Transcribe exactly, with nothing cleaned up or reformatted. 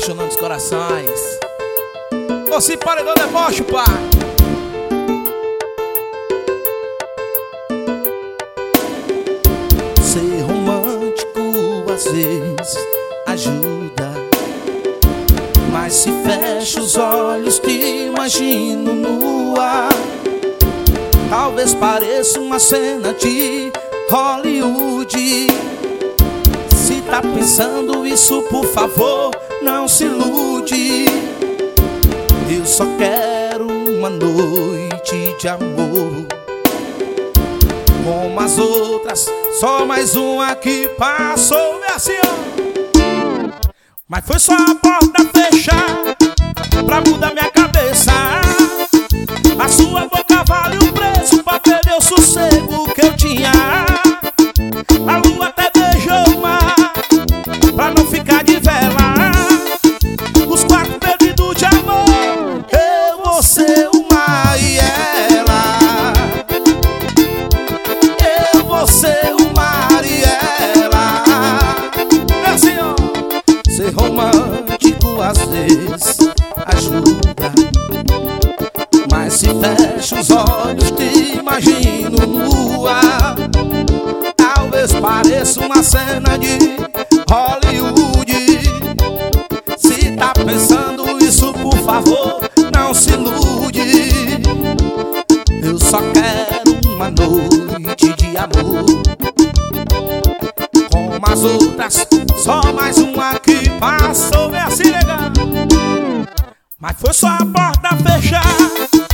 apaixonando os corações. Ô, se paredão deboche, pai. Ser romântico às vezes ajuda, mas se fecho os olhos te imagino nua. Talvez pareça uma cena de Hollywood. Se tá pensando isso, por favor, não se ilude. Eu só quero uma noite de amor como as outras, só mais uma que passou. Vê assim, ó. Mas foi só a porta fechar pra mudar minha cabeça. A sua boca vale o preço pra perder o sossego que eu tinha. A lua até beijou o mar pra não ficar de vela. Os quartos perdidos de amor, eu, você, o mar e ela. Eu, você, o mar e ela. É assim, ó. Ser romântico às vezes ajuda, mas se fecho os olhos te imagino nua. Talvez pareça uma cena de Hollywood. Se tá pensando isso, por favor, não se ilude. Eu só quero uma noite de amor como as outras, só mais uma que passou. Vê assim, legal. Mas foi só a porta fechar